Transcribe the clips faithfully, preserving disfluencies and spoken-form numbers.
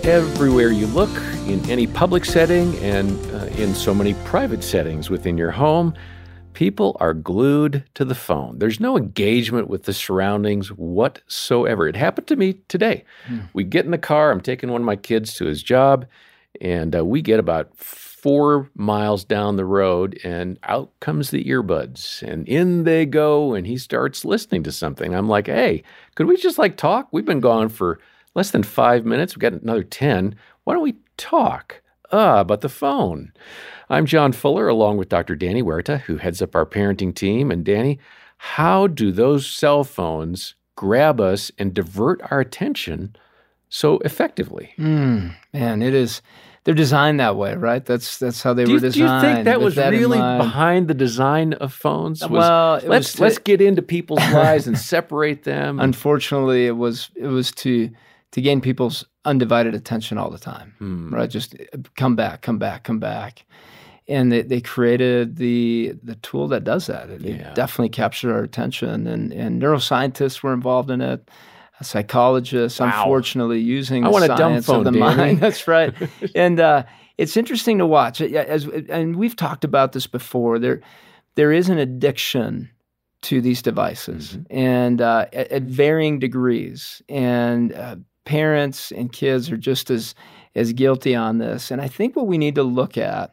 everywhere you look, in any public setting, and uh, in so many private settings within your home. People are glued to the phone. There's no engagement with the surroundings whatsoever. It happened to me today. Hmm. We get in the car. I'm taking one of my kids to his job, and uh, we get about four miles down the road, and out comes the earbuds, and in they go, and he starts listening to something. I'm like, hey, could we just like talk? We've been gone for less than five minutes. We've got another ten. Why don't we talk? Ah, but the phone. I'm John Fuller, along with Doctor Danny Huerta, who heads up our parenting team. And Danny, how do those cell phones grab us and divert our attention so effectively? Mm, man, it is. They're designed that way, right? That's that's how they do were you, designed. Do you think that was that really behind the design of phones? Was, well, it let's was to, let's get into people's lives and separate them. Unfortunately, it was it was to to gain people's undivided attention all the time, hmm. right? Just come back, come back, come back. And they, they created the the tool that does that. It, yeah. it definitely captured our attention, and, and neuroscientists were involved in it, psychologists, wow. unfortunately, using I the want science a dumb phone, of the Danny. mind. That's right. And uh, it's interesting to watch. As, and we've talked about this before. There, there is an addiction to these devices, mm-hmm. and uh, at, at varying degrees. And uh, parents and kids are just as as guilty on this. And I think what we need to look at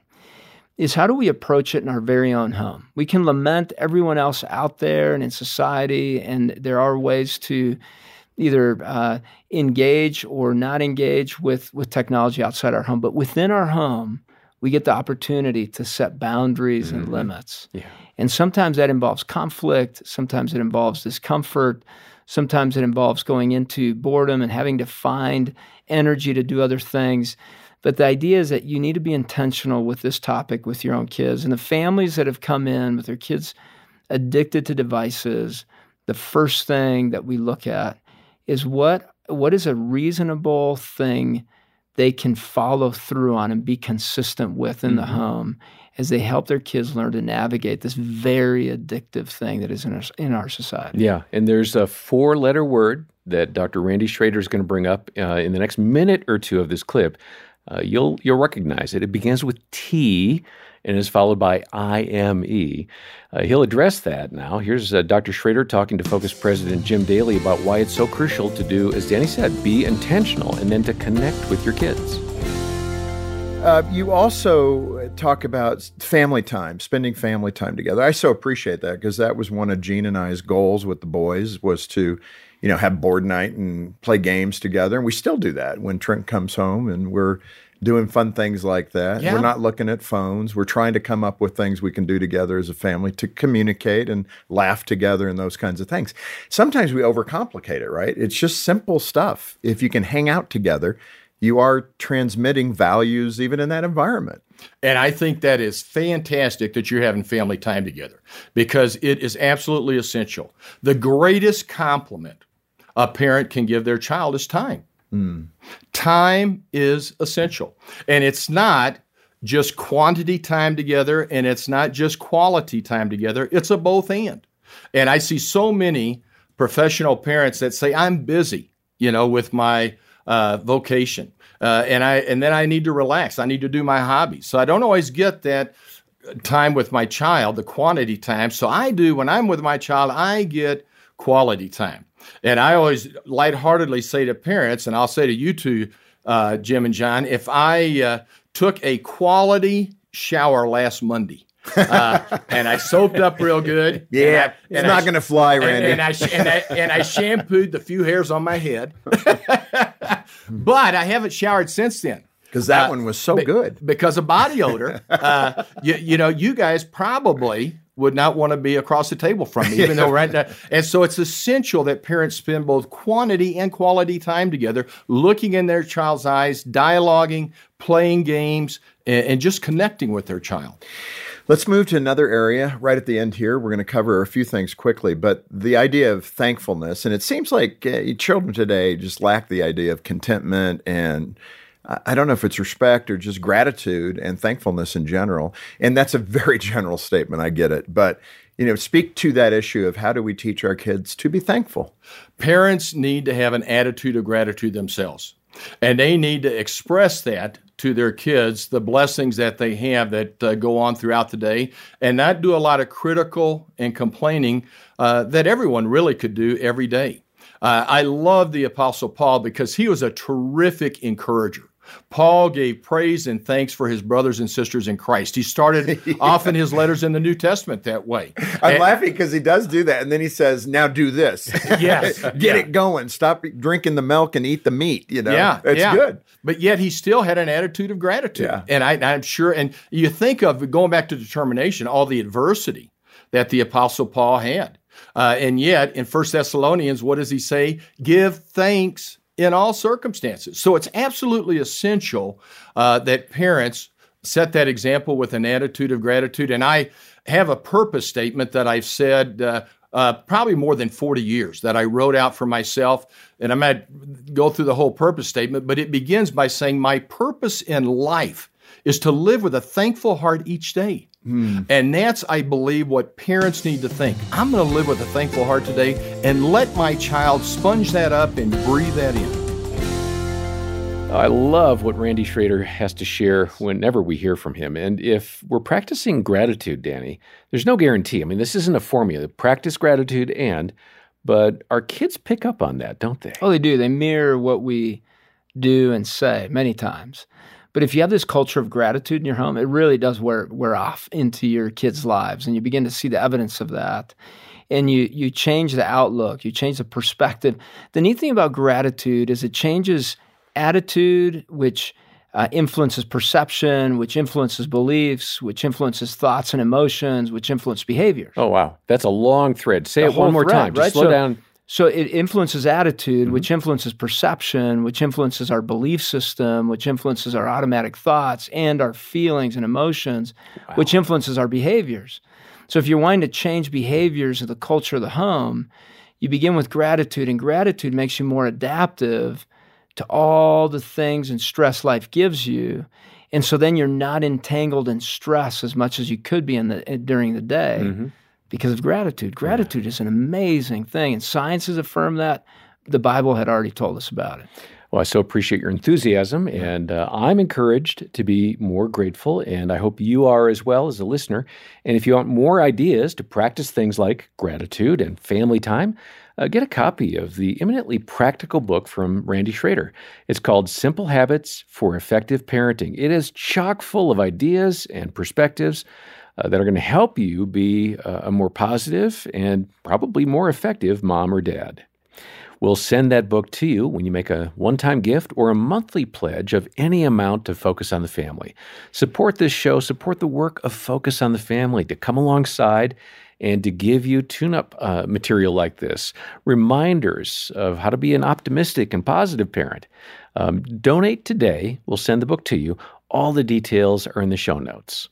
is how do we approach it in our very own home? We can lament everyone else out there and in society, and there are ways to either uh, engage or not engage with, with technology outside our home. But within our home, we get the opportunity to set boundaries mm-hmm. and limits. Yeah. And sometimes that involves conflict. Sometimes it involves discomfort. Sometimes it involves going into boredom and having to find energy to do other things. But the idea is that you need to be intentional with this topic with your own kids. And the families that have come in with their kids addicted to devices, the first thing that we look at is what what is a reasonable thing they can follow through on and be consistent with in mm-hmm. the home as they help their kids learn to navigate this very addictive thing that is in our, in our society. Yeah, and there's a four-letter word that Doctor Randy Schrader is going to bring up uh, in the next minute or two of this clip. Uh, you'll you'll recognize it. It begins with T and is followed by I M E. Uh, he'll address that now. Here's uh, Doctor Schrader talking to Focus President Jim Daly about why it's so crucial to do, as Danny said, be intentional and then to connect with your kids. Uh, you also talk about family time, spending family time together. I so appreciate that because that was one of Gene and I's goals with the boys was to, you know, have board night and play games together. And we still do that when Trent comes home and we're doing fun things like that. Yeah. We're not looking at phones. We're trying to come up with things we can do together as a family to communicate and laugh together and those kinds of things. Sometimes we overcomplicate it, right? It's just simple stuff. If you can hang out together, you are transmitting values even in that environment. And I think that is fantastic that you're having family time together because it is absolutely essential. The greatest compliment a parent can give their child is time. Mm. Time is essential. And it's not just quantity time together, and it's not just quality time together. It's a both and. And I see so many professional parents that say, I'm busy, you know, with my uh, vocation. Uh, and I and then I need to relax. I need to do my hobbies. So I don't always get that time with my child, the quantity time. So I do, when I'm with my child, I get quality time. And I always lightheartedly say to parents, and I'll say to you two, uh, Jim and John, if I uh, took a quality shower last Monday, uh, and I soaped up real good. Yeah, and I, and it's not going to fly, Randy. And, and, I, and, I, and I shampooed the few hairs on my head. But I haven't showered since then. Because that uh, one was so be, good. Because of body odor. uh, you, you know, you guys probably would not want to be across the table from me, even though we're right now. And so it's essential that parents spend both quantity and quality time together, looking in their child's eyes, dialoguing, playing games, and, and just connecting with their child. Let's move to another area right at the end here. We're going to cover a few things quickly, but the idea of thankfulness, and it seems like uh, children today just lack the idea of contentment and I don't know if it's respect or just gratitude and thankfulness in general. And that's a very general statement. I get it. But, you know, speak to that issue of how do we teach our kids to be thankful? Parents need to have an attitude of gratitude themselves. And they need to express that to their kids, the blessings that they have that uh, go on throughout the day, and not do a lot of critical and complaining uh, that everyone really could do every day. Uh, I love the Apostle Paul because he was a terrific encourager. Paul gave praise and thanks for his brothers and sisters in Christ. He started yeah. off in his letters in the New Testament that way. I'm and, laughing because he does do that. And then he says, now do this. Yes. Get yeah. it going. Stop drinking the milk and eat the meat. You know, yeah, it's yeah. good. But yet he still had an attitude of gratitude. Yeah. And I, I'm sure, and you think of, going back to determination, all the adversity that the Apostle Paul had. Uh, and yet in First Thessalonians, what does he say? Give thanks in all circumstances. So it's absolutely essential uh, that parents set that example with an attitude of gratitude. And I have a purpose statement that I've said uh, uh, probably more than forty years that I wrote out for myself. And I might go through the whole purpose statement, but it begins by saying my purpose in life is to live with a thankful heart each day. Hmm. And that's, I believe, what parents need to think. I'm going to live with a thankful heart today and let my child sponge that up and breathe that in. I love what Randy Schrader has to share whenever we hear from him. And if we're practicing gratitude, Danny, there's no guarantee. I mean, this isn't a formula. Practice gratitude and, but our kids pick up on that, don't they? Oh, they do. They mirror what we do and say many times. But if you have this culture of gratitude in your home, it really does wear wear off into your kids' lives, and you begin to see the evidence of that. And you you change the outlook, you change the perspective. The neat thing about gratitude is it changes attitude, which uh, influences perception, which influences beliefs, which influences thoughts and emotions, which influence behaviors. Oh, wow. That's a long thread. Say the it one more thread, time. Just right? slow so, down. So it influences attitude, Mm-hmm. which influences perception, which influences our belief system, which influences our automatic thoughts and our feelings and emotions, wow. which influences our behaviors. So if you're wanting to change behaviors of the culture of the home, you begin with gratitude, and gratitude makes you more adaptive to all the things and stress life gives you. And so then you're not entangled in stress as much as you could be in the during the day. Mm-hmm. Because of gratitude. Gratitude yeah. is an amazing thing, and science has affirmed that. The Bible had already told us about it. Well, I so appreciate your enthusiasm, and uh, I'm encouraged to be more grateful, and I hope you are as well as a listener. And if you want more ideas to practice things like gratitude and family time, uh, get a copy of the eminently practical book from Randy Schrader. It's called Simple Habits for Effective Parenting. It is chock full of ideas and perspectives Uh, that are going to help you be uh, a more positive and probably more effective mom or dad. We'll send that book to you when you make a one-time gift or a monthly pledge of any amount to Focus on the Family. Support this show, support the work of Focus on the Family to come alongside and to give you tune-up uh, material like this, reminders of how to be an optimistic and positive parent. Um, donate today. We'll send the book to you. All the details are in the show notes.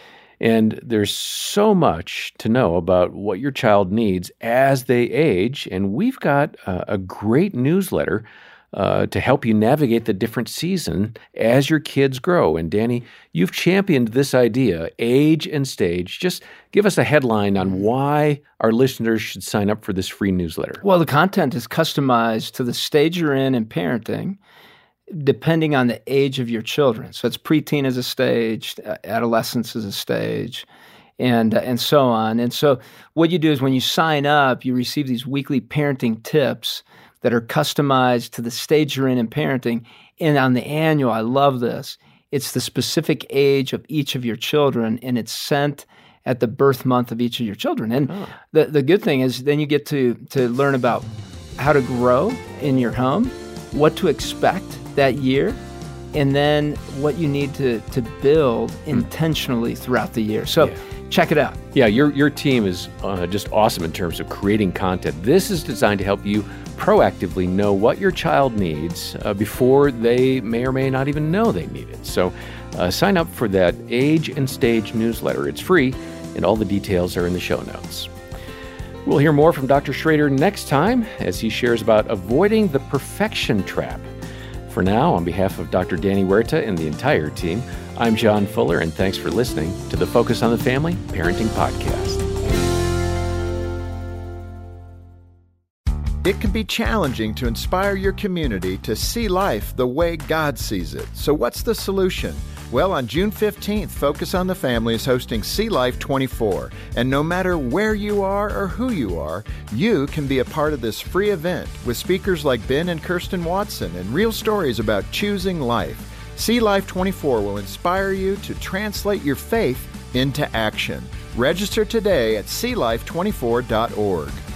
And there's so much to know about what your child needs as they age, and we've got a, a great newsletter uh, to help you navigate the different season as your kids grow. And Danny, you've championed this idea, age and stage. Just give us a headline on why our listeners should sign up for this free newsletter. Well, the content is customized to the stage you're in in parenting, depending on the age of your children. So it's preteen as a stage, adolescence as a stage, and uh, and so on. And so what you do is when you sign up, you receive these weekly parenting tips that are customized to the stage you're in in parenting. And on the annual, I love this, it's the specific age of each of your children, and it's sent at the birth month of each of your children. And oh. the, the good thing is then you get to to learn about how to grow in your home, what to expect that year, and then what you need to to build intentionally throughout the year. So yeah. check it out. Yeah, your your team is uh, just awesome in terms of creating content. This is designed to help you proactively know what your child needs uh, before they may or may not even know they need it. So uh, sign up for that Age and Stage newsletter. It's free, and all the details are in the show notes. We'll hear more from Doctor Schrader next time as he shares about avoiding the perfection trap. For now, on behalf of Doctor Danny Huerta and the entire team, I'm John Fuller, and thanks for listening to the Focus on the Family Parenting Podcast. It can be challenging to inspire your community to see life the way God sees it. So what's the solution? Well, on June fifteenth, Focus on the Family is hosting See Life twenty-four. And no matter where you are or who you are, you can be a part of this free event with speakers like Ben and Kirsten Watson and real stories about choosing life. See Life twenty-four will inspire you to translate your faith into action. Register today at see life twenty-four dot org.